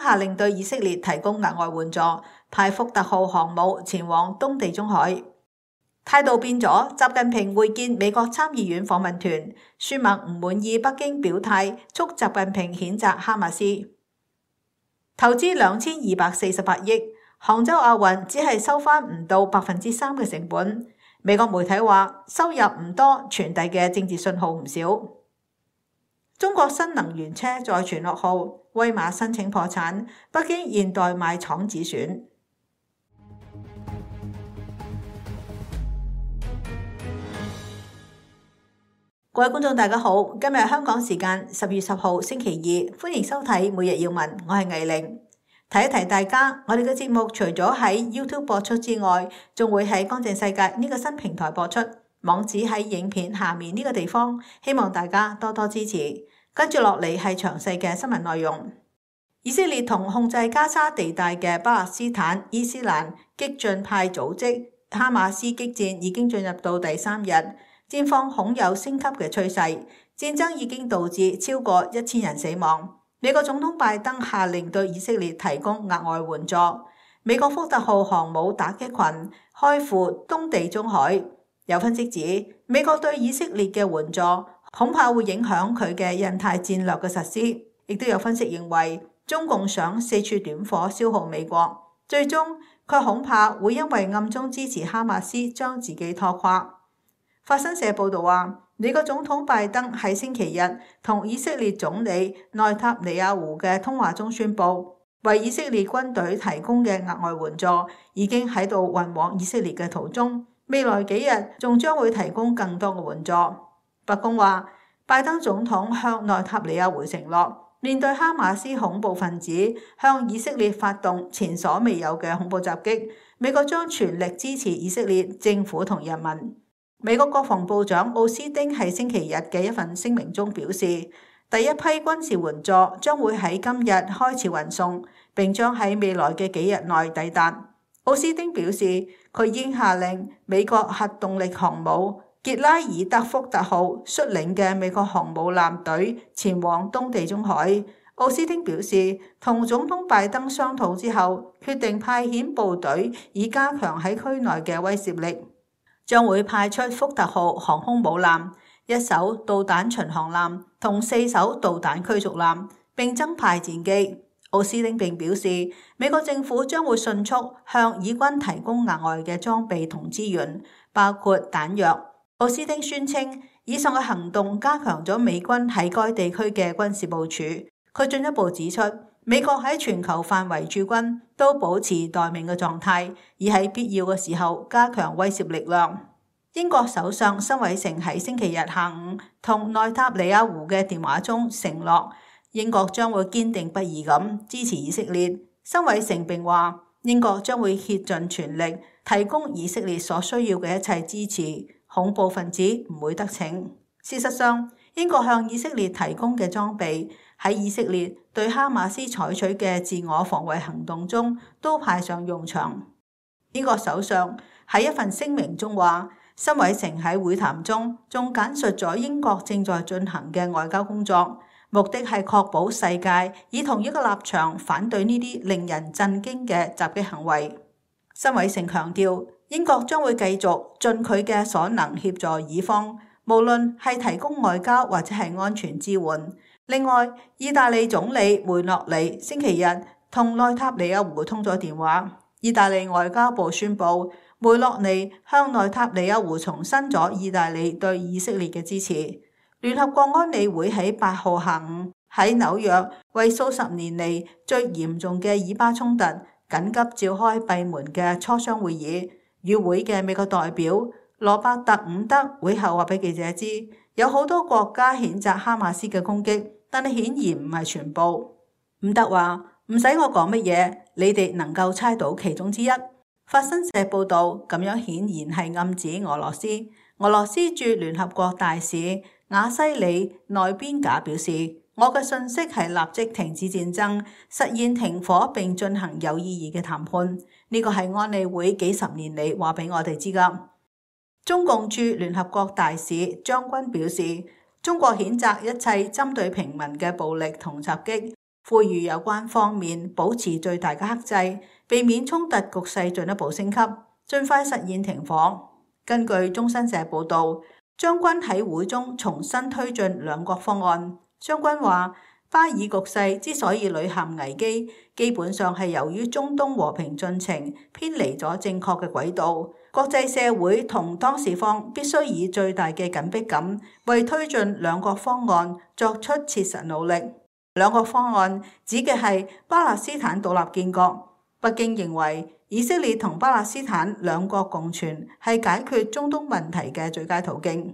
下令對以色列提供額外援助，派福特號航母前往東地中海。態度變咗，習近平會見美國參議院訪問團，舒默唔滿意北京表態，促習近平譴責哈馬斯。投資2248億，杭州亞運只係收返唔到3%嘅成本。美國媒體話收入唔多，傳遞嘅政治信號唔少。中國新能源車再傳落後，威馬申請破產，北京現代賣廠止損。各位觀眾大家好，今日香港時間10月10號星期二，歡迎收睇每日要聞，我係魏玲。提一提大家，我哋嘅節目除咗喺 YouTube 播出之外，仲會喺乾淨世界呢個新平台播出，網址喺影片下面呢個地方，希望大家多多支持。跟住落嚟係詳細嘅新聞內容。以色列同控制加沙地帶嘅巴勒斯坦伊斯蘭激進派組織哈馬斯激戰已經進入到第3日。戰況恐有升級嘅趨勢，戰爭已經導致超過1000人死亡。美國總統拜登下令對以色列提供額外援助。美國福特號航母打擊群開赴東地中海。有分析指，美國對以色列嘅援助恐怕會影響佢嘅印太戰略嘅實施。亦都有分析認為，中共想四處點火消耗美國，最終佢恐怕會因為暗中支持哈馬斯將自己拖垮。法新社報道話，美國總統拜登喺星期日同以色列總理內塔尼亞胡嘅通話中宣布，為以色列軍隊提供嘅額外援助已經喺度運往以色列嘅途中，未來幾日仲將會提供更多嘅援助。白宮話，拜登總統向內塔尼亞胡承諾，面對哈馬斯恐怖分子向以色列發動前所未有嘅恐怖襲擊，美國將全力支持以色列政府同人民。美國國防部長奧斯汀喺星期日嘅一份聲明中表示，第一批軍事援助將會喺今日開始運送，並將喺未來嘅幾日內抵達。奧斯汀表示，佢已經下令美國核動力航母傑拉爾德福特號率領嘅美國航母艦隊前往東地中海。奧斯汀表示，同總統拜登商討之後，決定派遣部隊以加強喺區內嘅威懾力。將會派出福特號航空母艦、1艘導彈巡航艦同4艘導彈驅逐艦，並增派戰機。奧斯汀並表示，美國政府將會迅速向以軍提供額外嘅裝備同資源，包括彈藥。奧斯汀宣稱，以上嘅行動加強咗美軍喺該地區嘅軍事部署。佢進一步指出，美國喺全球範圍駐軍都保持待命嘅狀態，而喺必要嘅時候加強威懾力量。英國首相辛偉誠喺星期日下午同內塔尼亞胡嘅電話中承諾，英國將會堅定不移咁支持以色列。辛偉誠並話，英國將會竭盡全力提供以色列所需要嘅一切支持，恐怖分子唔會得逞。事實上，英國向以色列提供嘅裝備喺以色列對哈馬斯採取嘅自我防衛行動中都派上用場。英國首相喺一份聲明中話，辛偉誠喺會談中仲簡述咗英國正在進行嘅外交工作，目的係確保世界以同一個立場反對呢啲令人震驚嘅襲擊行為。辛偉誠強調，英國將會繼續盡佢嘅所能協助以方，無論係提供外交或者係安全支援。另外，意大利總理梅諾尼星期日同內塔尼亞胡通咗電話。意大利外交部宣布，梅諾尼向內塔尼亞胡重申咗意大利對以色列嘅支持。聯合國安理會喺8號下午喺紐約為數10年嚟最嚴重嘅以巴衝突緊急召開閉門嘅磋商會議。與會嘅美國代表羅伯特伍德會後話俾記者知，有好多國家譴責哈馬斯嘅攻擊，但係顯然唔係全部。伍德話，唔使我講乜嘢，你哋能夠猜到其中之一。法新社報道，咁樣顯然係暗指俄羅斯。俄羅斯駐聯合國大使瓦西里內邊賈表示，我嘅訊息係立即停止戰爭，實現停火並進行有意義嘅談判。呢個係安理會幾十年嚟話俾我哋知㗎。中共駐聯合國大使張軍表示，中國譴責一切針對平民嘅暴力同襲擊， 呼籲有關方面保持最大嘅克制，避免衝突局勢進一步升級，盡快實現停火。根據中新社報導，張軍喺會中重新推進兩國方案。張軍話：巴以局勢之所以屢陷危機，基本上係由於中東和平進程偏離咗正確嘅軌道。國際社會同當事方必須以最大嘅緊迫感，為推進兩國方案作出切實努力。兩國方案指嘅係巴勒斯坦獨立建國。北京認為以色列同巴勒斯坦兩國共存係解決中東問題嘅最佳途徑。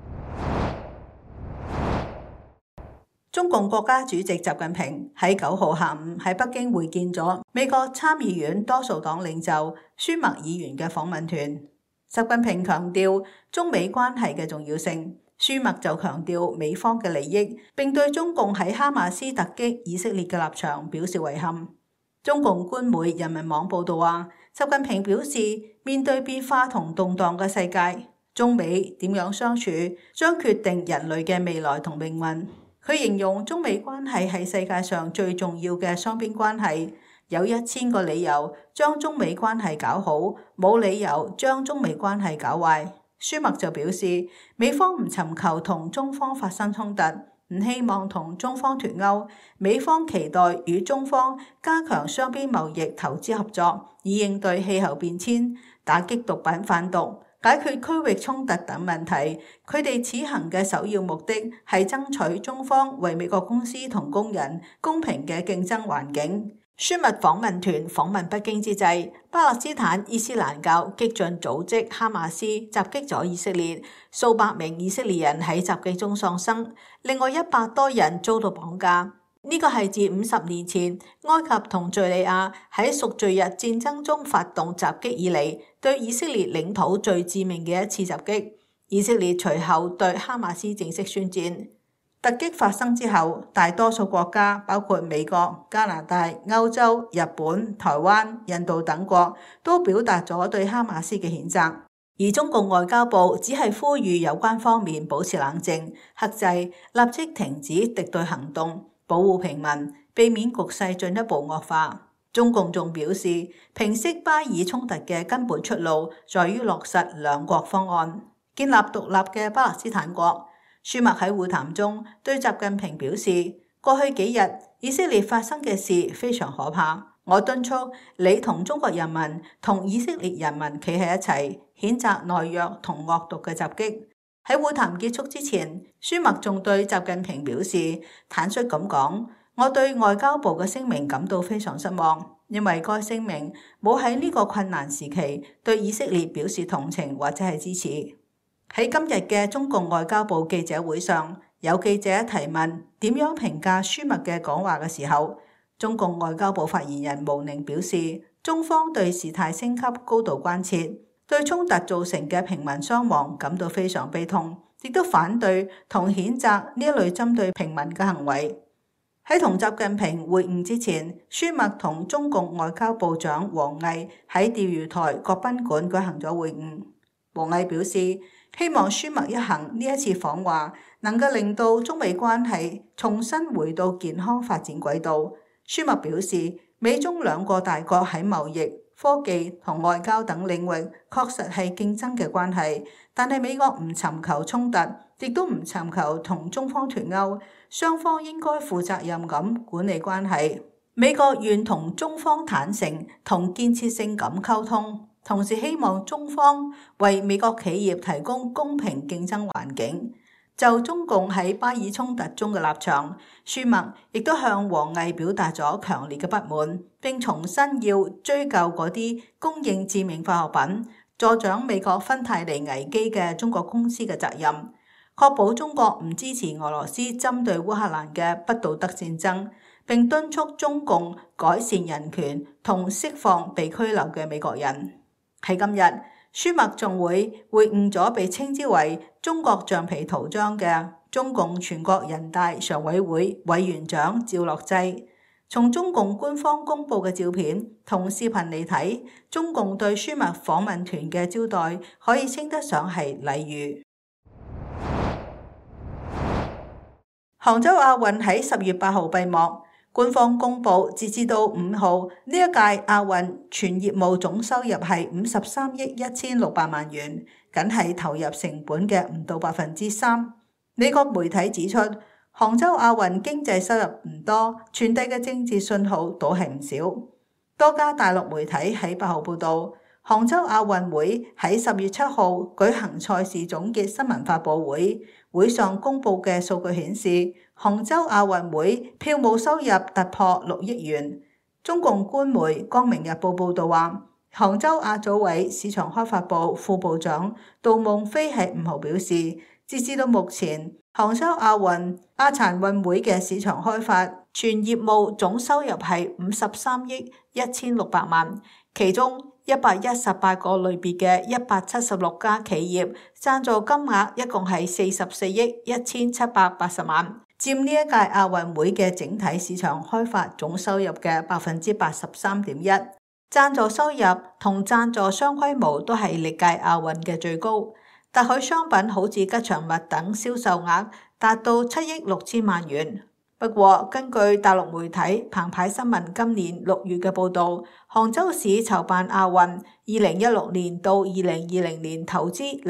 中共國家主席習近平喺9號下午喺北京會見咗美國參議院多數黨領袖舒默議員嘅訪問團。習近平強調中美關係嘅重要性，舒默就強調美方嘅利益，並對中共喺哈馬斯突擊以色列嘅立場表示遺憾。中共官媒人民網報道話，習近平表示，面對變化同動盪嘅世界，中美點樣相處將決定人類嘅未來同命運。佢形容中美關係係世界上最重要嘅雙邊關係，有1000個理由將中美關係搞好，冇理由將中美關係搞壞。舒默就表示，美方唔尋求同中方發生衝突，唔希望同中方脫鈎，美方期待與中方加強雙邊貿易投資合作，以應對氣候變遷、打擊毒品販毒、解決區域衝突等問題。佢哋此行嘅首要目的係爭取中方為美國公司同工人公平嘅競爭環境。舒默訪問團訪問北京之際，巴勒斯坦伊斯蘭教激進組織哈馬斯襲擊咗以色列，數百名以色列人喺襲擊中喪生，另外100多人遭到綁架。呢個係自50年前埃及同敘利亞喺贖罪日戰爭中發動襲擊以嚟，對以色列領土最致命嘅一次襲擊。以色列隨後對哈馬斯正式宣戰。突擊發生之後，大多數國家包括美國、加拿大、歐洲、日本、台灣、印度等國都表達咗對哈馬斯嘅譴責，而中共外交部只係呼籲有關方面保持冷靜、克制，立即停止敵對行動，保護平民，避免局勢進一步惡化。中共仲表示，平息巴以衝突嘅根本出路在於落實兩國方案，建立獨立嘅巴勒斯坦國。舒默喺會談中對習近平表示，過去幾日以色列發生嘅事非常可怕，我敦促你同中國人民同以色列人民企喺一齊，譴責懦弱同惡毒嘅襲擊。喺會談結束之前，舒默仲對習近平表示，坦率咁講，我對外交部嘅聲明感到非常失望，因為該聲明冇喺呢個困難時期對以色列表示同情或者係支持。喺今日嘅中共外交部記者會上，有記者提問點樣評價舒默嘅講話嘅時候，中共外交部發言人毛寧表示，中方對事態升級高度關切，對衝突造成嘅平民傷亡感到非常悲痛，亦都反對同譴責呢一類針對平民嘅行為。喺同習近平會晤之前，舒默同中共外交部長王毅喺釣魚台國賓館舉行咗會晤。王毅表示，希望舒默一行呢一次訪華能夠令到中美關係重新回到健康發展軌道。舒默表示，美中兩個大國喺貿易、科技同外交等領域確實係競爭嘅關係，但係美國唔尋求衝突，亦都唔尋求同中方脫鈎，雙方應該負責任咁管理關係。美國願同中方坦誠同建設性咁溝通。同時希望中方為美國企業提供公平競爭環境。就中共喺巴以衝突中嘅立場，舒默亦都向王毅表達咗強烈嘅不滿，並重申要追究嗰啲供應致命化學品、助長美國芬太尼危機嘅中國公司嘅責任，確保中國唔支持俄羅斯針對烏克蘭嘅不道德戰爭，並敦促中共改善人權同釋放被拘留嘅美國人。喺今日，舒默仲會晤咗被稱之為中國橡皮圖章嘅中共全國人大常委會委員長趙樂際。從中共官方公布嘅照片同視頻嚟睇，中共對舒默訪問團嘅招待可以稱得上係禮遇。杭州亞運喺10月8號閉幕。 官方公佈，截至到5號，呢一屆亞運全業務總收入係53億1600萬元，僅係投入成本嘅唔到3%。美國媒體指出，杭州亞運經濟收入唔多，傳遞嘅政治信號倒係唔少。多家大陸媒體喺8號報導，杭州亞運會喺10月7號舉行賽事總結新聞發佈會，會上公佈嘅數據顯示，杭州亞運會票務收入突破6億元。中共官媒《光明日報》報導話，杭州亞組委市場開發部副部長杜夢飛喺5號表示，截至到目前，杭州亞殘運會嘅市場開發全業務總收入係53億1600萬，其中118個類別嘅176家企業贊助金額一共係44億1780萬，佔呢一屆亞運會嘅整體市場開發總收入嘅83.1%。贊助收入同贊助商規模都係歷屆亞運嘅最高。特許商品好似吉祥物等銷售額達到7億6千萬元。不過，根據大陸媒體澎湃新聞今年6月嘅報導，杭州市籌辦亞運2016年到2020年投資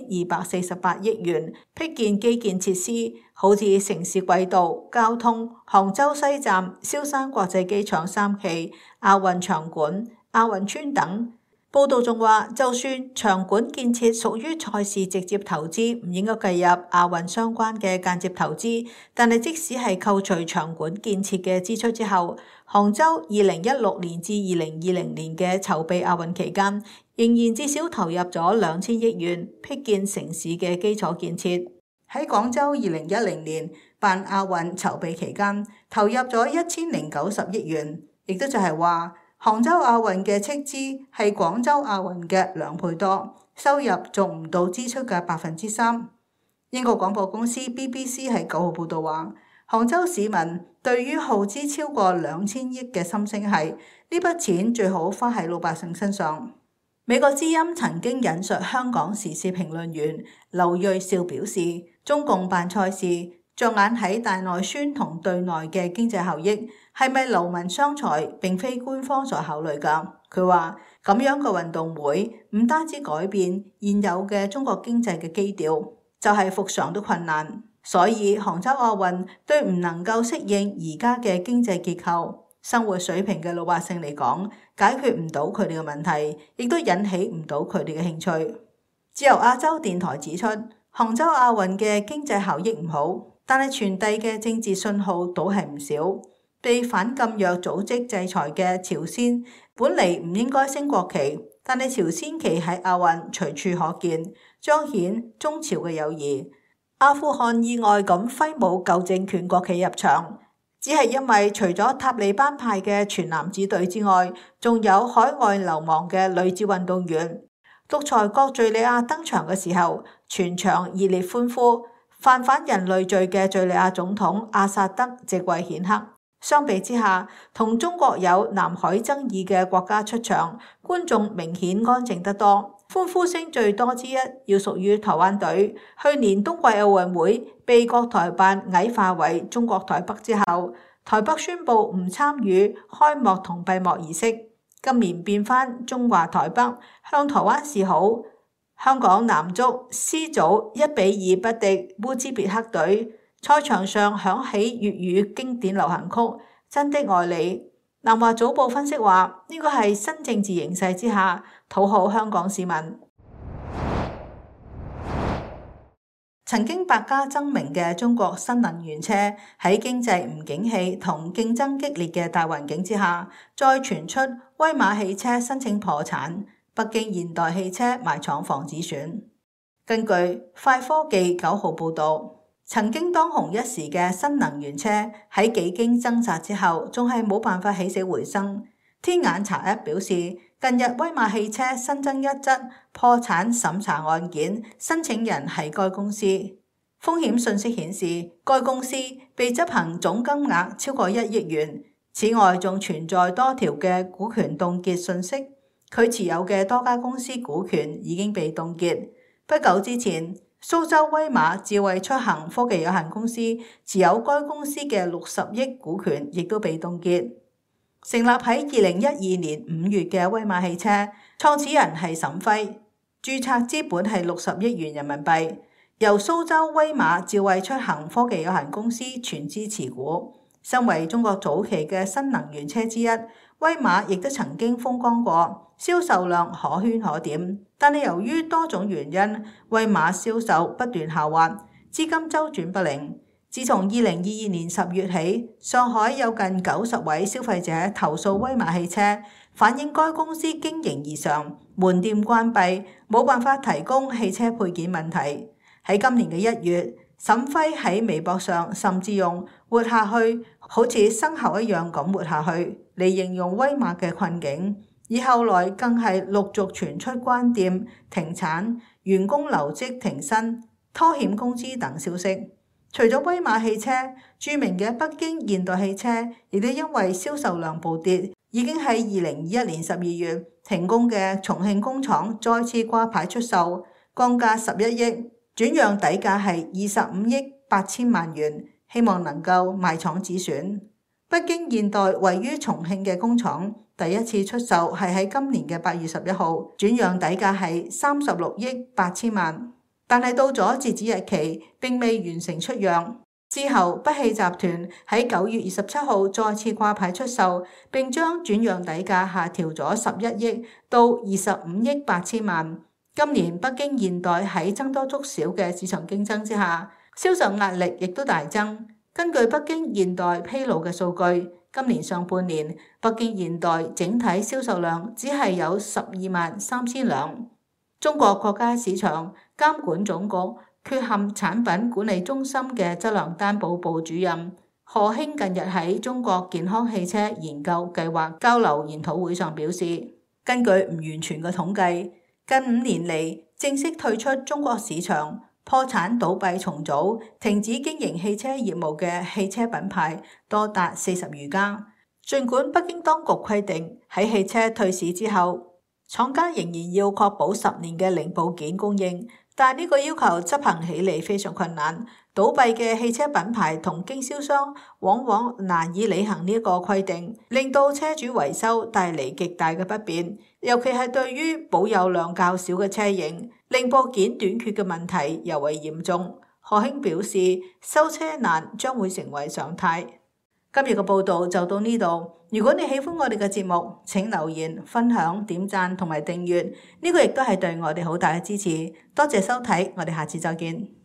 2248億元，闢建基建設施，好似城市軌道、交通、杭州西站、蕭山國際機場3期、亞運場館、亞運村等。報道仲話，就算場館建設屬於賽事直接投資，唔應該計入亞運相關嘅間接投資。但係即使係扣除場館建設嘅支出之後，杭州2016年至2020年嘅籌備亞運期間，仍然至少投入咗2000億元闢建城市嘅基礎建設。喺廣州2010年辦亞運籌備期間，投入咗1090億元，亦都就係話，杭州亞運嘅斥資係廣州亞運嘅2倍多，收入仲唔到支出嘅3%。英國廣播公司 BBC 喺9號報導話，杭州市民對於耗資超過2000億嘅心聲係，呢筆錢最好花喺老百姓身上。美國之音曾經引述香港時事評論員劉銳紹表示，中共辦賽事着眼喺大內宣同對內嘅經濟效益，係咪勞民傷財並非官方所考慮㗎。佢話咁樣嘅運動會唔單止改變現有嘅中國經濟嘅基調，就係復常都困難。所以杭州亞運對唔能夠適應而家嘅經濟結構、生活水平嘅老百姓嚟講，解決唔到佢哋嘅問題，亦都引起唔到佢哋嘅興趣。自由亞洲電台指出，杭州亞運嘅經濟效益唔好，但係傳遞嘅政治信號倒係唔少。被反禁藥組織制裁嘅朝鮮，本嚟唔應該升國旗，但係朝鮮旗喺亞運隨處可見，彰顯中朝嘅友誼。阿富汗意外咁揮舞舊政權國旗入場，只係因為除咗塔利班派嘅全男子隊之外，仲有海外流亡嘅女子運動員。獨裁國敘利亞登場嘅時候，全場熱烈歡呼。犯人類罪嘅敘利亞總統阿薩德席位顯赫。相比之下，同中國有南海爭議嘅國家出場，觀眾明顯安靜得多。歡呼聲最多之一要屬於台灣隊。去年冬季奧運會被國台辦矮化為中國台北之後，台北宣布唔參與開幕同閉幕儀式。今年變返中華台北向台灣示好。香港男足 C 組1-2不敵烏茲別克隊。賽場上響起粵語經典流行曲《真的愛你》。南華早報分析話，呢個係新政治形勢之下討好香港市民。曾經百家爭鳴嘅中國新能源車喺經濟唔景氣同競爭激烈嘅大環境之下，再傳出威馬汽車申請破產，北京現代汽車賣廠房止損。根據快科技9號報導，曾經當紅一時嘅新能源車喺幾經掙扎之後，仲係冇辦法起死回生。天眼查 App 表示，近日威馬汽車新增一則破產審查案件，申請人係該公司。風險信息顯示，該公司被執行總金額超過1億元。此外，仲存在多條嘅股權凍結信息，佢持有嘅多家公司股權已經被凍結。不久之前， 蘇州威馬智慧出行科技有限公司持有該公司嘅60億股權，亦都被凍結。成立喺2012年5月嘅威馬汽車，創始人係沈輝，註冊資本係60億元人民幣，由蘇州威馬智慧出行科技有限公司全資持股。身為中國早期嘅新能源車之一，威馬亦都曾經風光過，銷售量可圈可點。但係由於多種原因，威馬銷售不斷下滑，資金周轉不靈。自從2022年10月起，上海有近90位消費者投訴威馬汽車，反映該公司經營異常，門店關閉，冇辦法提供汽車配件問題。喺今年嘅1月，沈輝喺微博上甚至用活下去好似生蠔一樣咁活下去嚟形容威馬嘅困境，而後來更係陸續傳出關店、停產、員工留職停薪、拖欠工資等消息。除咗威馬汽車，著名嘅北京現代汽車亦都因為銷售量暴跌，已經喺2021年12月停工嘅重慶工廠再次掛牌出售，降價11億，轉讓底價係25億8千萬元，希望能夠賣廠止損。北京現代位於重慶嘅工廠第一次出售係喺今年嘅8月11號，轉讓底價係36億8千萬。但係到咗截止日期並未完成出讓。之後北汽集團喺9月27號再次掛牌出售，並將轉讓底價下調咗11億到25億8千萬。今年北京現代喺僧多粥少嘅市場競爭之下，銷售壓力亦都大增。根據北京現代披露嘅數據，今年上半年北京現代整體銷售量只係有12萬3千輛。中國國家市場監管總局缺陷產品管理中心嘅質量擔保部主任何興近日喺中國健康汽車研究計劃交流研討會上表示，根據唔完全嘅統計，近5年嚟正式退出中國市場、破產倒閉重組、停止經營汽車業務嘅汽車品牌多達40餘家。儘管北京當局規定喺汽車退市之後，廠家仍然要確保10年嘅零部件供應，但呢個要求執行起嚟非常困難。倒閉嘅汽車品牌同經銷商往往難以履行呢個規定，令到車主維修帶嚟極大嘅不便，尤其係對於保有量較少嘅車型，零部件短缺嘅問題尤為嚴重。何興表示，修車難將會成為常態。今日嘅報道就到呢度。如果你喜歡我哋嘅節目，請留言、分享、點讚同埋訂閱，呢個亦都係對我哋好大嘅支持。多謝收睇，我哋下次再見。